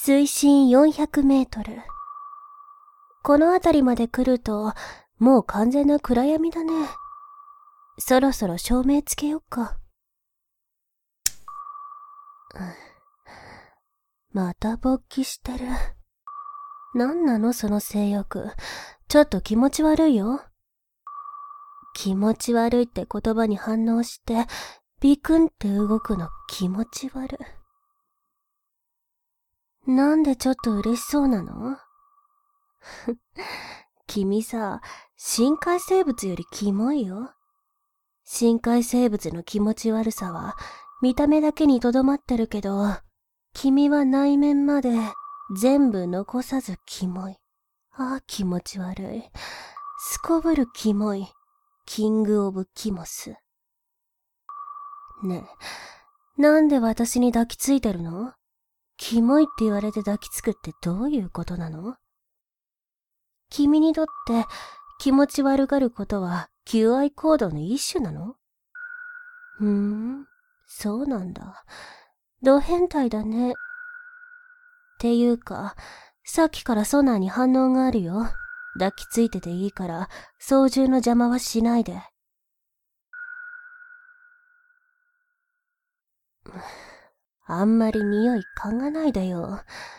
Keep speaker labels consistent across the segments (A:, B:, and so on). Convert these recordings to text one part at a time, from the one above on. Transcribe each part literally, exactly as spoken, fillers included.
A: 水深よんひゃくメートル。この辺りまで来ると、もう完全な暗闇だね。そろそろ照明つけよっか。また勃起してる。なんなのその性欲。ちょっと気持ち悪いよ。気持ち悪いって言葉に反応して、ビクンって動くの気持ち悪い。なんでちょっと嬉しそうなの？君さ、深海生物よりキモいよ。深海生物の気持ち悪さは見た目だけにとどまってるけど、君は内面まで全部残さずキモい。ああ、気持ち悪い。すこぶるキモい。キングオブキモス。ねえ、なんで私に抱きついてるの？キモいって言われて抱きつくってどういうことなの？君にとって気持ち悪がることは求愛行動の一種なの？ふーん、そうなんだ。ド変態だね。っていうか、さっきからソナーに反応があるよ。抱きついてていいから、操縦の邪魔はしないで。あんまり匂い嗅がないでよ。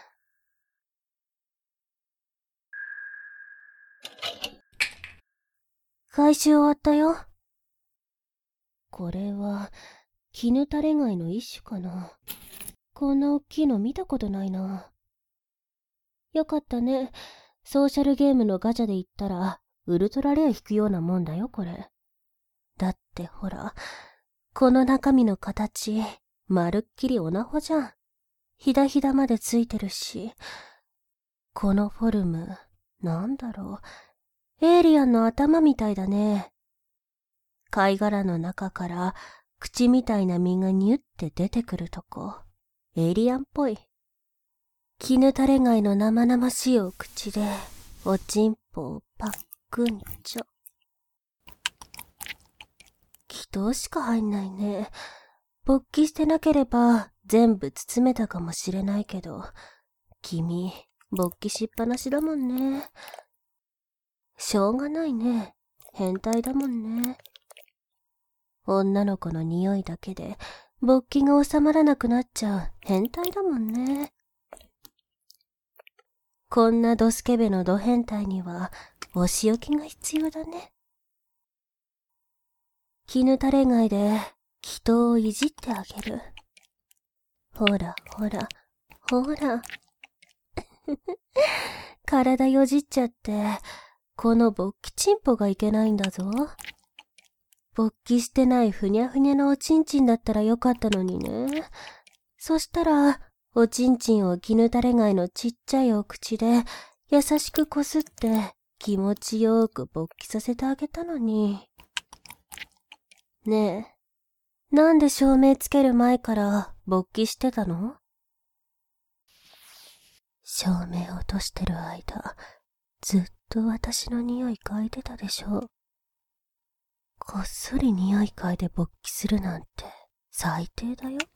A: 回収終わったよ。これは、絹垂れ貝の一種かな。こんな大きいの見たことないな。よかったね。ソーシャルゲームのガチャで言ったら、ウルトラレア引くようなもんだよ、これ。だってほら、この中身の形、まるっきりオナホじゃん。ひだひだまでついてるし。このフォルム、なんだろう。エイリアンの頭みたいだね。貝殻の中から、口みたいな実がニュって出てくるとこ。エイリアンっぽい。絹垂れ貝の生々しいお口で、おちんぽをパックンチョ。祈祷しか入んないね。勃起してなければ全部包めたかもしれないけど、君、勃起しっぱなしだもんね。しょうがないね。変態だもんね。女の子の匂いだけで勃起が収まらなくなっちゃう変態だもんね。こんなドスケベのド変態にはお仕置きが必要だね。絹垂れ貝で祈祷をいじってあげる。ほらほらほら体よじっちゃってこの勃起チンポがいけないんだぞ。勃起してないふにゃふにゃのおちんちんだったらよかったのにね。そしたらおちんちんを絹垂れ貝のちっちゃいお口で優しくこすって気持ちよく勃起させてあげたのに。ねえ、なんで照明つける前から勃起してたの？照明落としてる間、ずっと私の匂い嗅いでたでしょ。こっそり匂い嗅いで勃起するなんて最低だよ。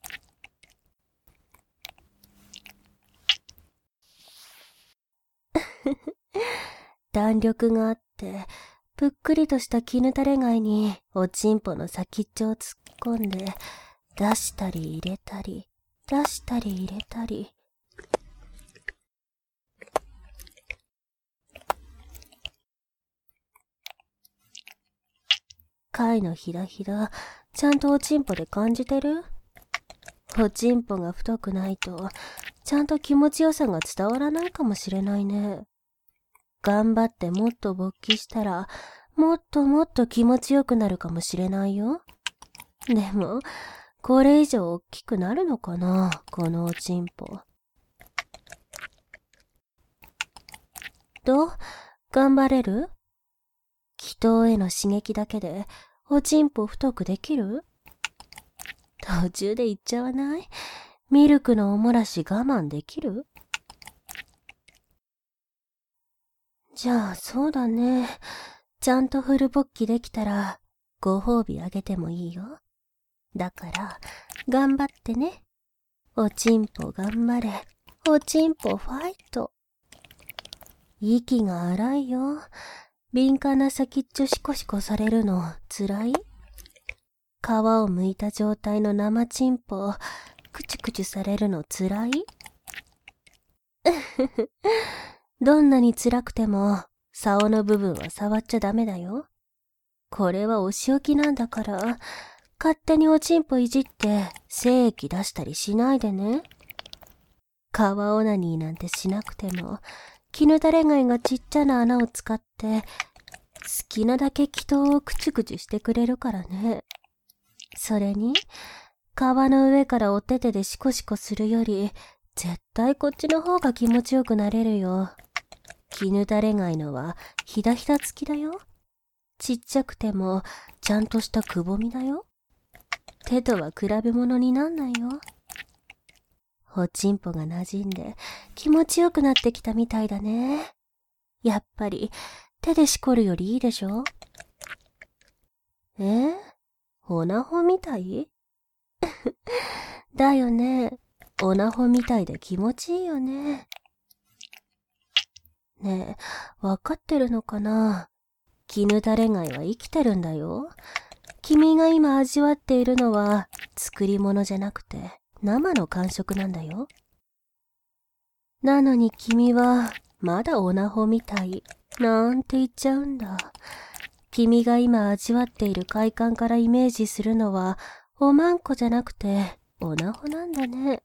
A: 弾力があってぷっくりとした絹垂れ貝におちんぽの先っちょを突っ込んで出したり入れたり出したり入れたり。貝のひらひらちゃんとおちんぽで感じてる？おちんぽが太くないとちゃんと気持ちよさが伝わらないかもしれないね。頑張ってもっと勃起したらもっともっと気持ちよくなるかもしれないよ。でもこれ以上大きくなるのかな、このおちんぽ。どう？頑張れる？祈祷への刺激だけでおちんぽ太くできる？途中で言っちゃわない？ミルクのおもらし我慢できる？じゃあそうだね。ちゃんとフル勃起できたらご褒美あげてもいいよ。だから頑張ってね。おちんぽ頑張れ。 おちんぽファイト。息が荒いよ。敏感な先っちょシコシコされるのつらい？皮を剥いた状態の生チンポクチュクチュされるのつらい？どんなに辛くても竿の部分は触っちゃダメだよ。これはお仕置きなんだから、勝手におちんぽいじって精液出したりしないでね。皮オナニーなんてしなくても、絹垂れ貝がちっちゃな穴を使って、好きなだけ気筒をクチュクチュしてくれるからね。それに、皮の上からお手手でシコシコするより、絶対こっちの方が気持ちよくなれるよ。絹垂れ貝のはひだひだ付きだよ。ちっちゃくてもちゃんとしたくぼみだよ。手とは比べ物になんないよ。おちんぽが馴染んで気持ちよくなってきたみたいだね。やっぱり手でしこるよりいいでしょ？え？オナホみたい？だよね。オナホみたいで気持ちいいよね。ねえ、わかってるのかな？絹垂れ貝は生きてるんだよ。君が今味わっているのは作り物じゃなくて生の感触なんだよ。なのに君はまだオナホみたいなんて言っちゃうんだ。君が今味わっている快感からイメージするのはおまんこじゃなくてオナホなんだね。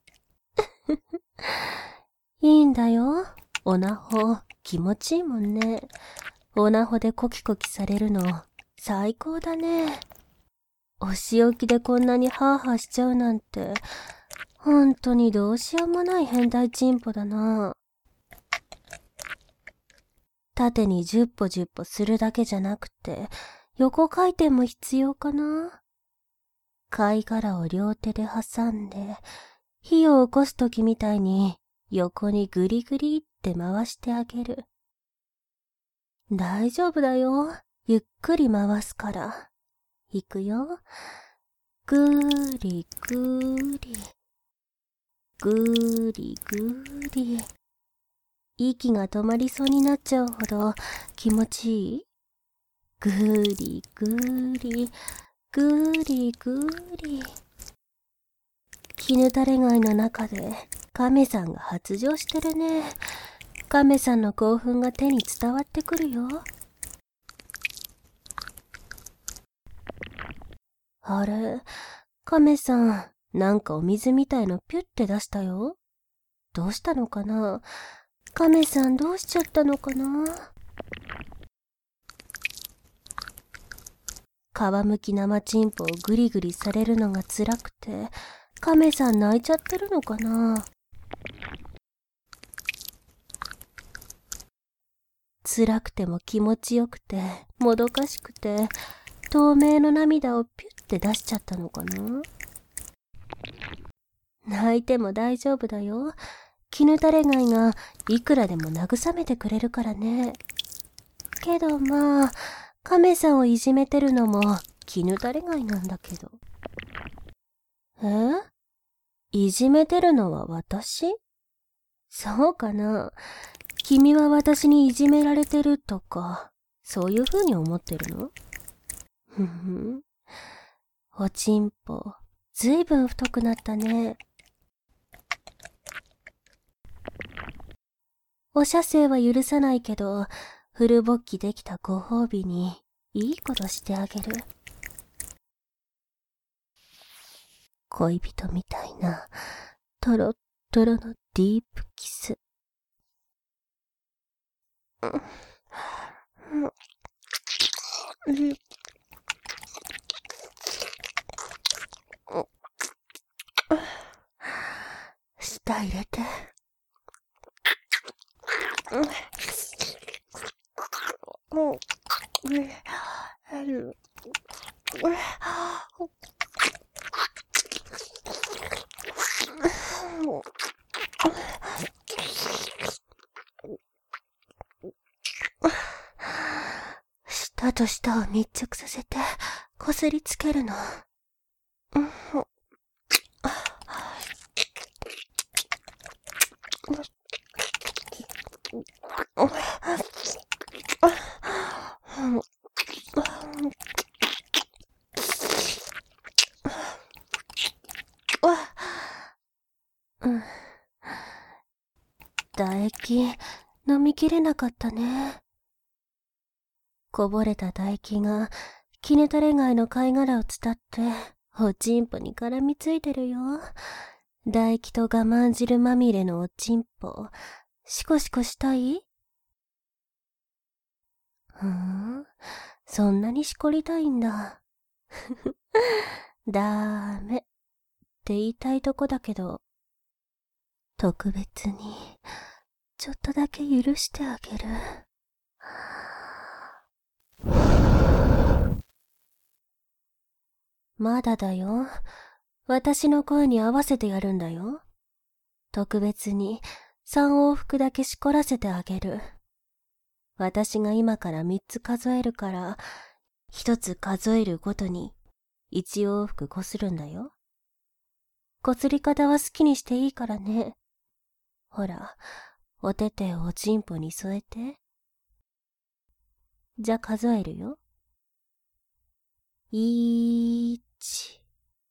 A: いいんだよ。オナホ気持ちいいもんね。オナホでコキコキされるの最高だね。お仕置きでこんなにハーハーしちゃうなんて、ほんとにどうしようもない変態チンポだな。縦にじゅっぽじゅっぽするだけじゃなくて、横回転も必要かな。貝殻を両手で挟んで、火を起こすときみたいに横にグリグリって回してあげる。大丈夫だよ。ゆっくり回すから。いくよ。ぐーりぐーり。ぐーりぐーり。息が止まりそうになっちゃうほど気持ちいい？ぐーりぐーり。ぐーりぐーり。絹垂れ貝の中で亀さんが発情してるね。亀さんの興奮が手に伝わってくるよ。あれ、亀さん、なんかお水みたいのピュって出したよ。どうしたのかな？亀さんどうしちゃったのかな？皮むき生チンポをグリグリされるのが辛くて、亀さん泣いちゃってるのかな？辛くても気持ちよくて、もどかしくて、透明の涙をピュッて出しちゃったのかな？泣いても大丈夫だよ。絹垂れ貝がいくらでも慰めてくれるからね。けどまあ、亀さんをいじめてるのも絹垂れ貝なんだけど。え？いじめてるのは私？そうかな？君は私にいじめられてるとか、そういう風に思ってるの？ふふん。おちんぽ、ずいぶん太くなったね。お射精は許さないけど、フル勃起できたご褒美に、いいことしてあげる。恋人みたいな、トロットロのディープキス。舌入れて。舌と舌を密着させてこすりつけるの。 唾液、飲みきれなかったね。こぼれた唾液が、絹垂れ貝の貝殻を伝って、おちんぽに絡みついてるよ。唾液と我慢汁まみれのおちんぽ、シコシコしたい？ふーん、そんなにしこりたいんだ。だーめって言いたいとこだけど、特別に、ちょっとだけ許してあげる。まだだよ。私の声に合わせてやるんだよ。特別に三往復だけしこらせてあげる。私が今から三つ数えるから、一つ数えるごとに一往復こするんだよ。こすり方は好きにしていいからね。ほら、お手手をおちんぽに添えて。じゃ数えるよ。いち、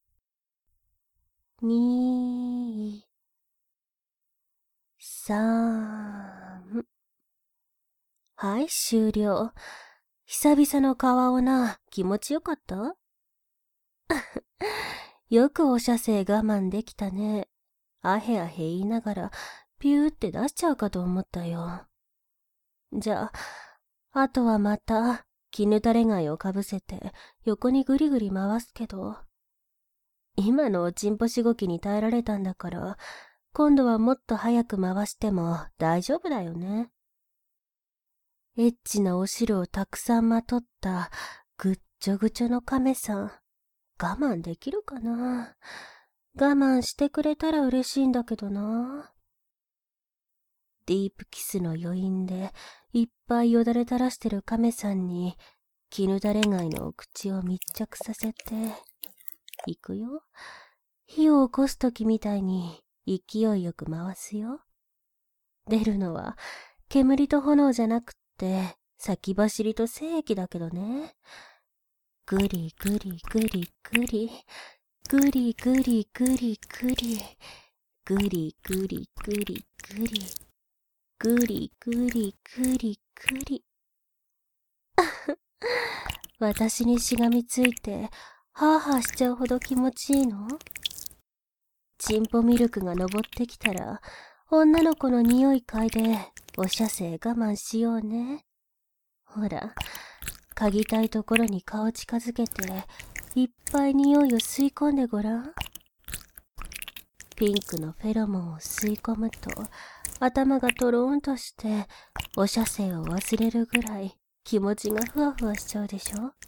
A: に、さん。はい、終了。久々の顔をな、気持ちよかった？よくお射精我慢できたね。あへあへ言いながら、ピューって出しちゃうかと思ったよ。じゃあ、あとはまた、絹垂れ貝をかぶせて、横にぐりぐり回すけど、今のおちんぽしごきに耐えられたんだから、今度はもっと早く回しても大丈夫だよね。エッチなお汁をたくさんまとったぐっちょぐちょの亀さん、我慢できるかな？我慢してくれたら嬉しいんだけどな。ディープキスの余韻でいっぱいよだれ垂らしてる亀さんに絹垂れ貝のお口を密着させて、いくよ。火を起こすときみたいに勢いよく回すよ。出るのは煙と炎じゃなくって先走りと精液だけどね。ぐりぐりぐりぐり、ぐりぐりぐりぐり、ぐりぐりぐりぐり、ぐりぐりぐりぐり。私にしがみついて、ハーハーしちゃうほど気持ちいいの？チンポミルクが登ってきたら、女の子の匂い嗅いで、お射精我慢しようね。ほら、嗅ぎたいところに顔近づけて、いっぱい匂いを吸い込んでごらん。ピンクのフェロモンを吸い込むと、頭がトローンとして、お射精を忘れるぐらい気持ちがふわふわしちゃうでしょ？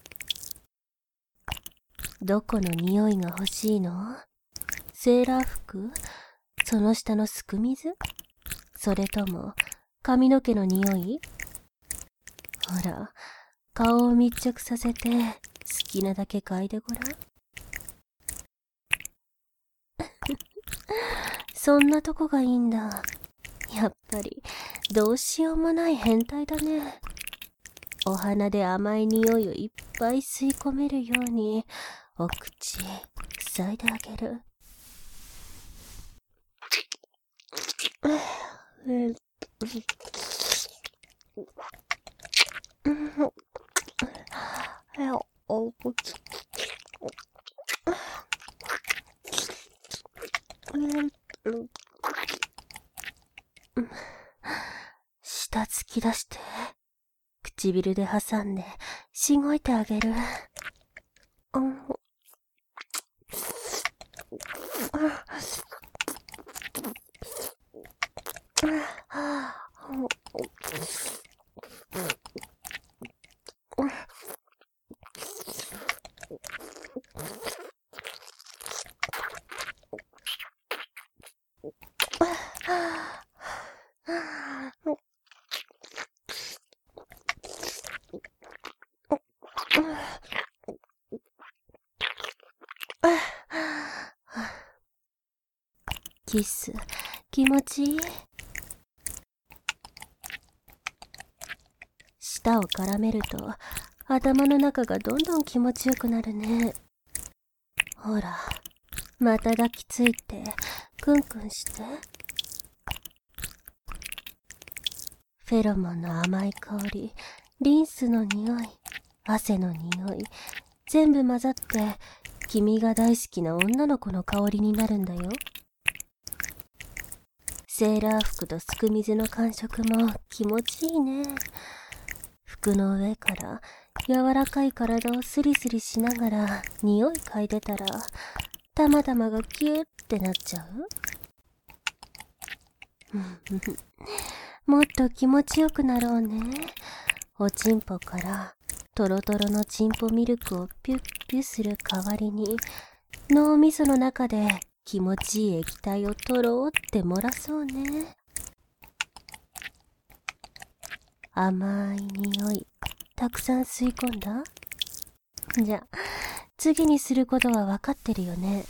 A: どこの匂いが欲しいの？セーラー服？その下のすく水？それとも髪の毛の匂い？ほら、顔を密着させて好きなだけ嗅いでごらん。そんなとこがいいんだ。やっぱりどうしようもない変態だね。お花で甘い匂いをいっぱい吸い込めるようにお口塞いであげる。舌突き出して唇で挟んでしごいてあげる。キス気持ちいい？ 舌を絡めると頭の中がどんどん気持ちよくなるね。ほら、また抱きついてクンクンして。フェロモンの甘い香り、リンスの匂い、汗の匂い、全部混ざって君が大好きな女の子の香りになるんだよ。セーラー服とすく水の感触も気持ちいいね。服の上から柔らかい体をスリスリしながら匂い嗅いでたら、たまたまがキューってなっちゃう。もっと気持ちよくなろうね。おちんぽからトロトロのチンポミルクをピュッピュする代わりに、脳みその中で気持ちいい液体をとろーって漏らそうね。甘い匂いたくさん吸い込んだ？じゃ、次にすることは分かってるよね。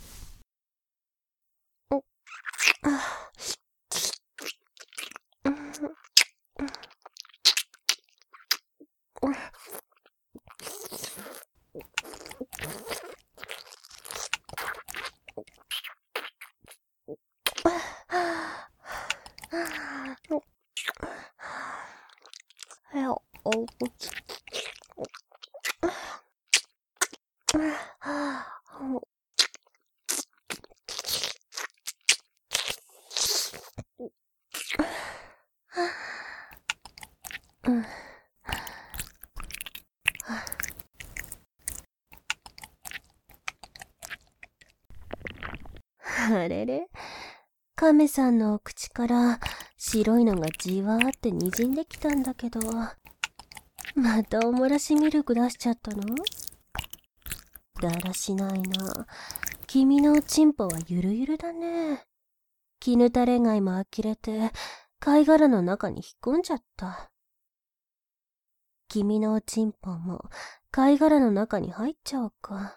A: お、あ、うん、うん、あれれ、亀さんのお口から白いのがじわーってにじんできたんだけど、またおもらしミルク出しちゃったの？だらしないな。君のおちんぽはゆるゆるだね。絹垂れ貝も呆れて貝殻の中に引っ込んじゃった。君のおちんぽも貝殻の中に入っちゃおうか。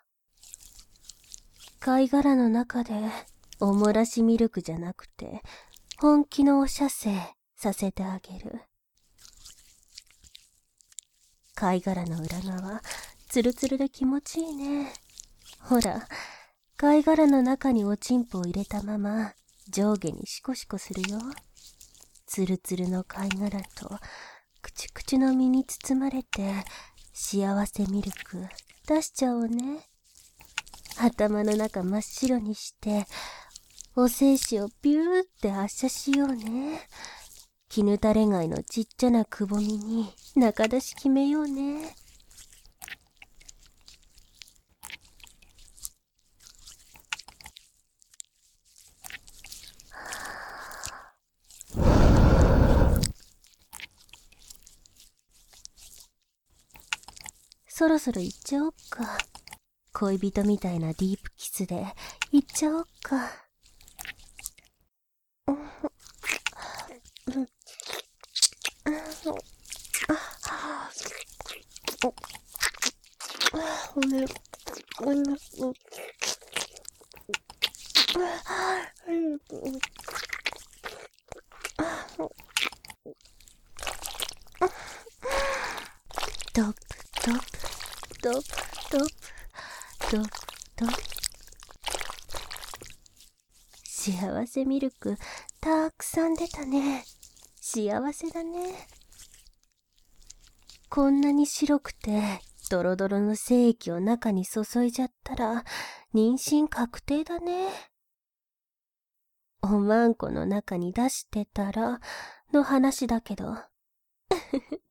A: 貝殻の中でおもらしミルクじゃなくて本気のお射精させてあげる。貝殻の裏側ツルツルで気持ちいいね。ほら、貝殻の中におちんぽを入れたまま上下にシコシコするよ。ツルツルの貝殻とクチュクチュの実に包まれて幸せミルク出しちゃおうね。頭の中真っ白にしてお精子をビューって発射しようね。絹垂れ貝のちっちゃなくぼみに中出し決めようね。そろそろ行っちゃおっか。恋人みたいなディープキスで行っちゃおっか。ドップドップドップドップドップドップ。幸せミルクたくさん出たね。幸せだね。こんなに白くてドロドロの精液を中に注いじゃったら妊娠確定だね。おまんこの中に出してたらの話だけど